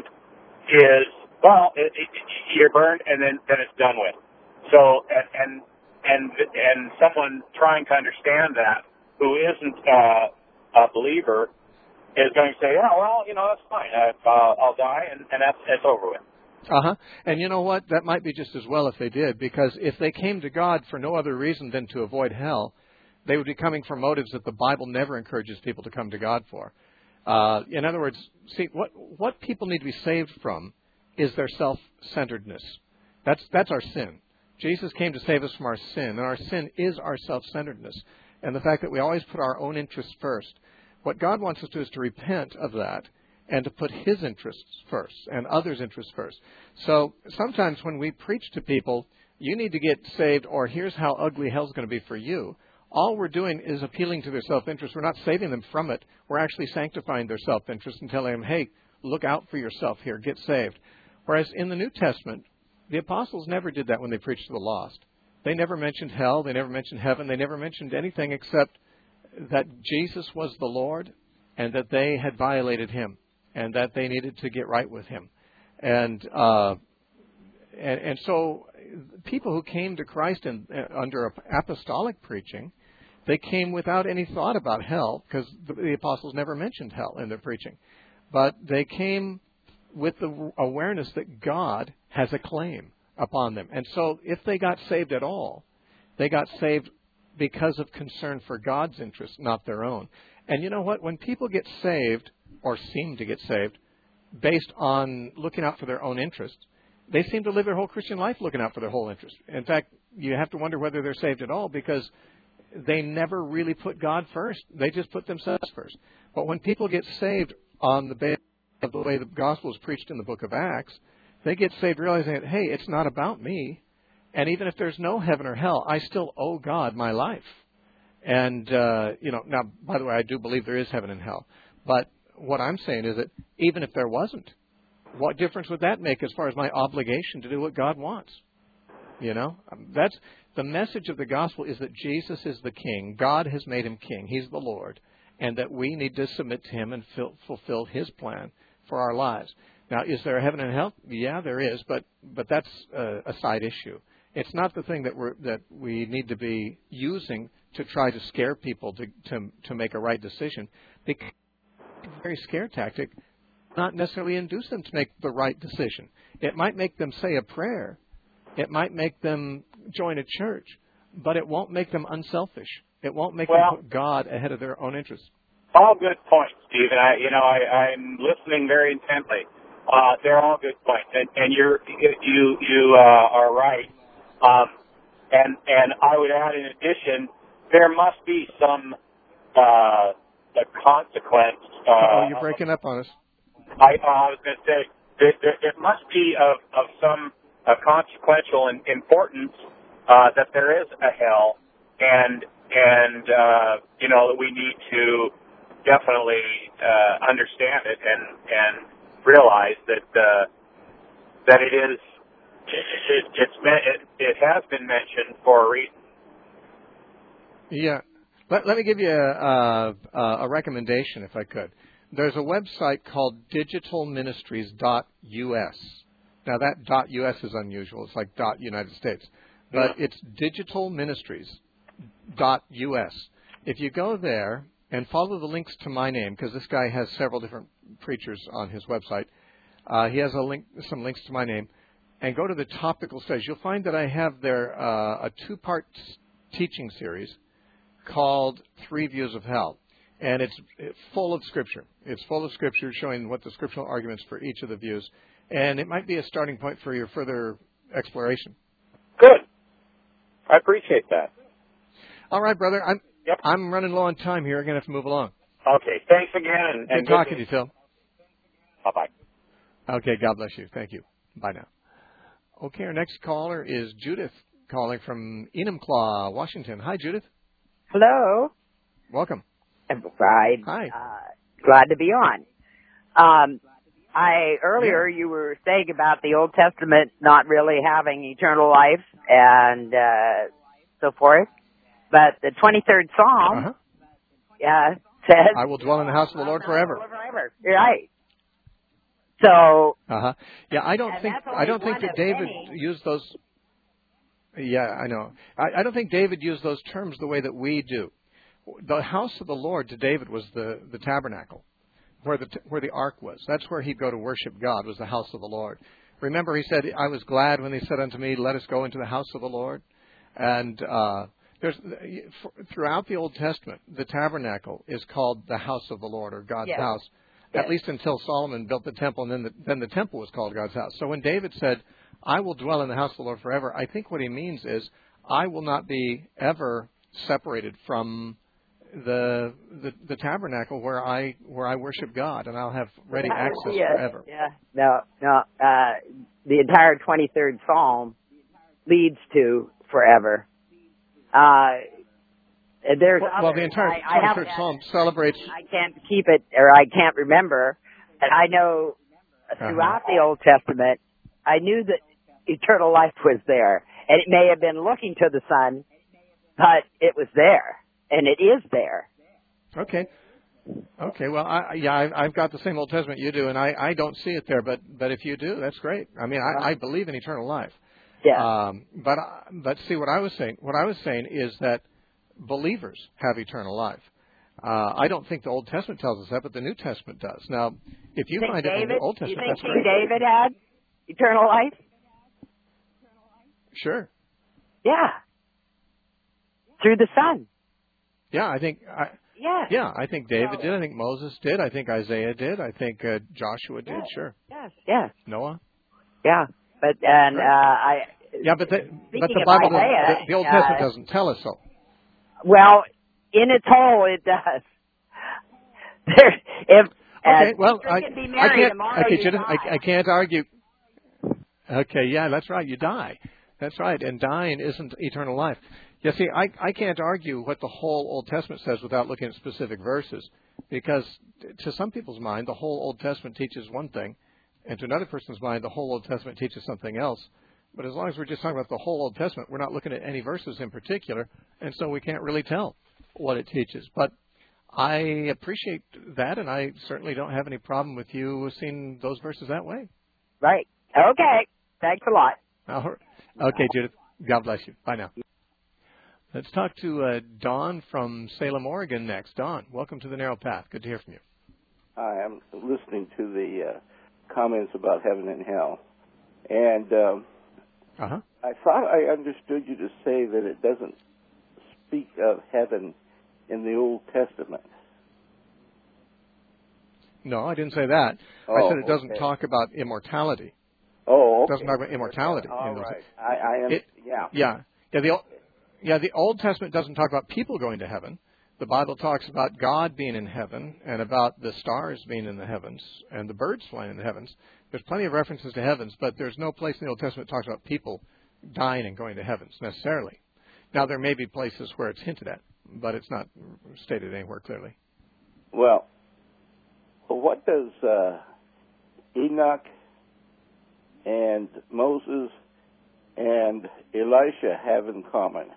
is, well, it, it, you're burned and then, then it's done with. So and and and and someone trying to understand that who isn't uh, a believer is going to say, oh well, you know, that's fine. Uh, I'll die and, and that's it's over with. Uh-huh. And you know what? That might be just as well if they did, because if they came to God for no other reason than to avoid hell, they would be coming for motives that the Bible never encourages people to come to God for. Uh, in other words, see, what what people need to be saved from is their self-centeredness. That's that's our sin. Jesus came to save us from our sin, and our sin is our self-centeredness, and the fact that we always put our own interests first. What God wants us to do is to repent of that, and to put His interests first and others' interests first. So sometimes when we preach to people, you need to get saved, or here's how ugly hell's going to be for you, all we're doing is appealing to their self-interest. We're not saving them from it. We're actually sanctifying their self-interest and telling them, hey, look out for yourself here, get saved. Whereas in the New Testament, the apostles never did that when they preached to the lost. They never mentioned hell. They never mentioned heaven. They never mentioned anything except that Jesus was the Lord and that they had violated Him, and that they needed to get right with Him. And uh, and, and so people who came to Christ in, uh, under apostolic preaching, they came without any thought about hell, because the, the apostles never mentioned hell in their preaching. But they came with the awareness that God has a claim upon them. And so if they got saved at all, they got saved because of concern for God's interest, not their own. And you know what? When people get saved, or seem to get saved, based on looking out for their own interests, they seem to live their whole Christian life looking out for their whole interest. In fact, you have to wonder whether they're saved at all, because they never really put God first. They just put themselves first. But when people get saved on the basis of the way the gospel is preached in the book of Acts, they get saved realizing that, hey, it's not about me. And even if there's no heaven or hell, I still owe God my life. And, uh, you know, now, by the way, I do believe there is heaven and hell. But what I'm saying is that even if there wasn't, what difference would that make as far as my obligation to do what God wants? You know, that's the message of the gospel, is that Jesus is the King. God has made Him King. He's the Lord. And that we need to submit to Him and fil- fulfill His plan for our lives. Now, is there a heaven and hell? Yeah, there is, but but that's a, a side issue. It's not the thing that we're that we need to be using to try to scare people to to, to make a right decision. Because it's a very scare tactic, not necessarily induce them to make the right decision. It might make them say a prayer. It might make them join a church, but it won't make them unselfish. It won't make well, them put God ahead of their own interests. All good points, Steve. And I, you know, I, I'm listening very intently. Uh, they're all good points, and, and you're you you uh, are right. Um, and and I would add, in addition, there must be some uh, a consequence. Uh, oh, you're breaking up on us. I, uh, I was going to say it, it, it must be of, of some uh, consequential and importance uh, that there is a hell, and and uh, you know that we need to definitely uh, understand it and and realize that uh, that it is it, it, it's it, it has been mentioned for a reason. Yeah. Let, let me give you a, a, a recommendation, if I could. There's a website called digital ministries dot U S. Now, that .us is unusual. It's like .United States. But yeah. It's digital ministries dot U S. If you go there and follow the links to my name, because this guy has several different preachers on his website, uh, he has a link, some links to my name, and go to the topical studies, you'll find that I have there uh, a two-part teaching series called Three Views of Hell. And it's full of Scripture. It's full of Scripture showing what the scriptural arguments for each of the views. And it might be a starting point for your further exploration. Good. I appreciate that. All right, brother. I'm yep. I'm running low on time here. I'm going to have to move along. Okay. Thanks again. And, good and talking good to you, Phil. Bye-bye. Okay. God bless you. Thank you. Bye now. Okay. Our next caller is Judith, calling from Enumclaw, Washington. Hi, Judith. Hello. Welcome. Right. Hi. Uh, glad to be on. Um, I earlier yeah. you were saying about the Old Testament not really having eternal life and uh, so forth, but the twenty-third Psalm uh-huh. uh, says, "I will dwell in the house of the Lord forever." Forever. Right. So. Uh huh. Yeah, I don't think I don't think that David many. used those. Yeah, I know. I, I don't think David used those terms the way that we do. The house of the Lord to David was the, the tabernacle, where the where the ark was. That's where he'd go to worship God, was the house of the Lord. Remember, he said, "I was glad when they said unto me, let us go into the house of the Lord." And uh, there's throughout the Old Testament, the tabernacle is called the house of the Lord, or God's yes. house, yes. at least until Solomon built the temple, and then the, then the temple was called God's house. So when David said, "I will dwell in the house of the Lord forever," I think what he means is, I will not be ever separated from The, the the tabernacle where I where I worship God, and I'll have ready access yes, forever. Yeah, no, no. Uh, the entire twenty-third Psalm leads to forever. Uh, there's well, others. well, the entire I, twenty-third I Psalm celebrates. I can't keep it, or I can't remember. And I know throughout uh-huh. the Old Testament, I knew that eternal life was there, and it may have been looking to the sun, but it was there. And it is there. Okay. Okay. Well, I, yeah, I, I've got the same Old Testament you do, and I, I don't see it there. But but if you do, that's great. I mean, I, I believe in eternal life. Yeah. Um, but but see, what I was saying, what I was saying is that believers have eternal life. Uh, I don't think the Old Testament tells us that, but the New Testament does. Now, if you, you find David, it in the Old Testament, you think that's King great. David had eternal life? Sure. Yeah. Through the Son. Yeah, I think. I, yes. Yeah, I think David so, did. I think Moses did. I think Isaiah did. I think uh, Joshua did. Yes. Sure. Yes. Yes. Noah. Yeah, but and uh, I. Yeah, but the but the of Bible, Isaiah, the, the Old uh, Testament doesn't tell us so. Well, in its whole, it does. There, if okay, uh, well, I, can be I married can't. tomorrow, Okay, you Judith, die. I, I can't argue. Okay, yeah, that's right. You die. That's right, and dying isn't eternal life. You see, I, I can't argue what the whole Old Testament says without looking at specific verses, because to some people's mind, the whole Old Testament teaches one thing, and to another person's mind, the whole Old Testament teaches something else. But as long as we're just talking about the whole Old Testament, we're not looking at any verses in particular, and so we can't really tell what it teaches. But I appreciate that, and I certainly don't have any problem with you seeing those verses that way. Right. Okay. Thanks a lot. Okay, Judith. God bless you. Bye now. Let's talk to uh, Don from Salem, Oregon next. Don, welcome to the Narrow Path. Good to hear from you. Hi, I'm listening to the uh, comments about heaven and hell. And um, uh-huh. I thought I understood you to say that it doesn't speak of heaven in the Old Testament. No, I didn't say that. Oh, I said it doesn't okay. talk about immortality. Oh, okay. It doesn't talk about immortality. All in right. I, I am, it, yeah. Yeah. Yeah, the, yeah, the Old Testament doesn't talk about people going to heaven, The Bible talks about God being in heaven and about the stars being in the heavens and the birds flying in the heavens. There's plenty of references to heavens, but there's no place in the Old Testament that talks about people dying and going to heavens necessarily. Now, there may be places where it's hinted at, but it's not stated anywhere clearly. Well, what does uh, Enoch and Moses and Elisha have in common?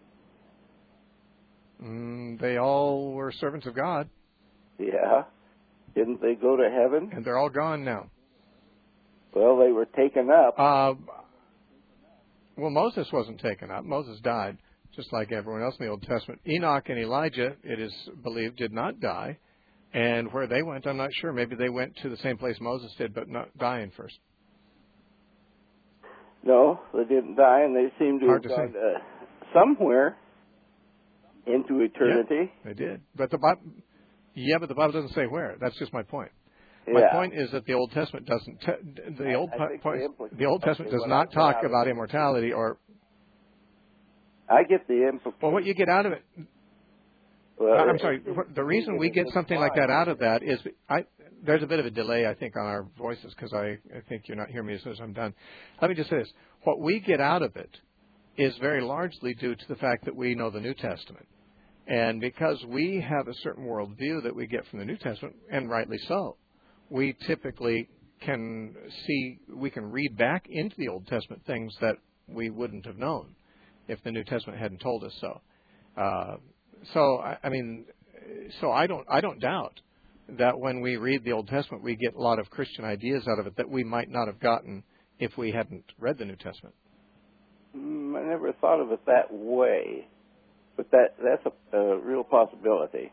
Mm, they all were servants of God. Yeah. Didn't they go to heaven? And they're all gone now. Well, they were taken up. Uh, well, Moses wasn't taken up. Moses died, just like everyone else in the Old Testament. Enoch and Elijah, it is believed, did not die. And where they went, I'm not sure. Maybe they went to the same place Moses did, but not dying first. No, they didn't die, and they seem to Hard have to gone uh, somewhere into eternity. Yeah, they did. But the Bible, yeah, but the Bible doesn't say where. That's just my point. Yeah. My point is that the Old Testament doesn't. Te- the I, Old I point, the, the Old Testament okay, does not I talk out about it. immortality or. I get the implication. Well, what you get out of it. Well, I'm it, sorry. it, The reason we get something like that out of that is I. There's a bit of a delay, I think, on our voices because I, I think you're not hearing me as soon as I'm done. Let me just say this. What we get out of it is very largely due to the fact that we know the New Testament. And because we have a certain worldview that we get from the New Testament, and rightly so, we typically can see, we can read back into the Old Testament things that we wouldn't have known if the New Testament hadn't told us so. Uh, so, I, I mean, so I don't, I don't doubt that when we read the Old Testament, we get a lot of Christian ideas out of it that we might not have gotten if we hadn't read the New Testament. Mm, I never thought of it that way, but that that's a, a real possibility.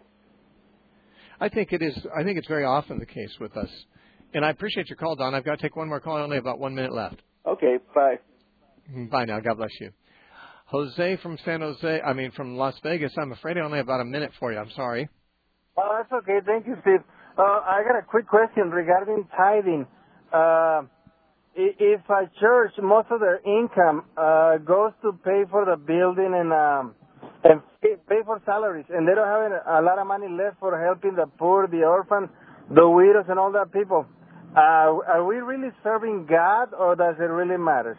I think it is. I think it's very often the case with us. And I appreciate your call, Don. I've got to take one more call. Only about one minute left. Okay, bye. Bye now. God bless you. Jose from San Jose, I mean from Las Vegas. I'm afraid I only have about a minute for you. I'm sorry. Oh, that's okay. Thank you, Steve. Uh, I got a quick question regarding tithing. Uh, if a church, most of their income uh, goes to pay for the building and um, and pay for salaries, and they don't have a lot of money left for helping the poor, the orphans, the widows, and all that people, uh, are we really serving God, or does it really matter?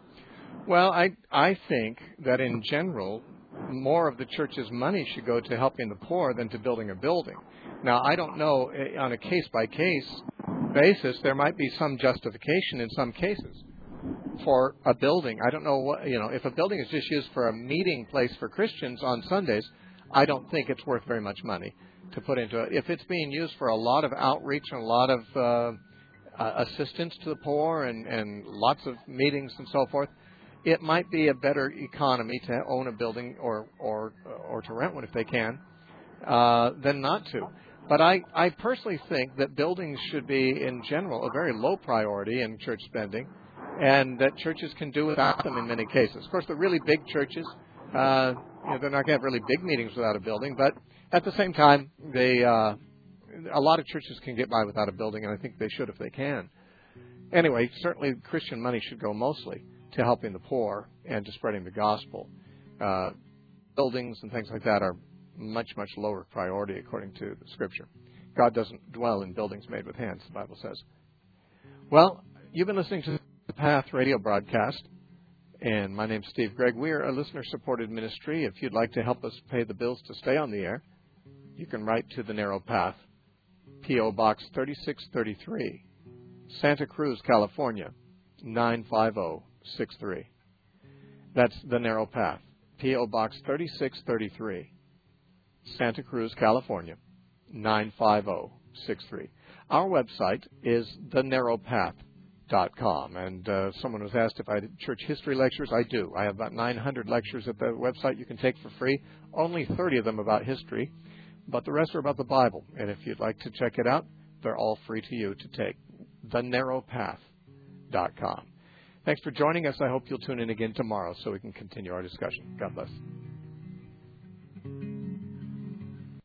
Well, I I think that in general, more of the church's money should go to helping the poor than to building a building. Now, I don't know, on a case-by-case basis, there might be some justification in some cases for a building. I don't know what, you know, if a building is just used for a meeting place for Christians on Sundays, I don't think it's worth very much money to put into it. If it's being used for a lot of outreach and a lot of uh, uh, assistance to the poor and, and lots of meetings and so forth, it might be a better economy to own a building or or or to rent one if they can, uh, than not to. But I, I personally think that buildings should be, in general, a very low priority in church spending, and that churches can do without them in many cases. Of course, the really big churches, uh, you know, they're not going to have really big meetings without a building, but at the same time, they uh, a lot of churches can get by without a building, and I think they should if they can. Anyway, certainly Christian money should go mostly to helping the poor and to spreading the gospel. Uh, buildings and things like that are much, much lower priority according to the Scripture. God doesn't dwell in buildings made with hands, the Bible says. Well, you've been listening to the Path radio broadcast, and my name's Steve Gregg. We're a listener-supported ministry. If you'd like to help us pay the bills to stay on the air, you can write to The Narrow Path, P O. Box thirty-six thirty-three, Santa Cruz, California, nine five zero six three. That's The Narrow Path, P O. Box thirty-six thirty-three, Santa Cruz, California, nine five zero six three. Our website is the narrow path dot com, and uh, someone was asked if I did church history lectures. I do. I have about nine hundred lectures at the website you can take for free, only thirty of them about history, but the rest are about the Bible, and if you'd like to check it out, they're all free to you to take, the narrow path dot com. Thanks for joining us. I hope you'll tune in again tomorrow so we can continue our discussion. God bless.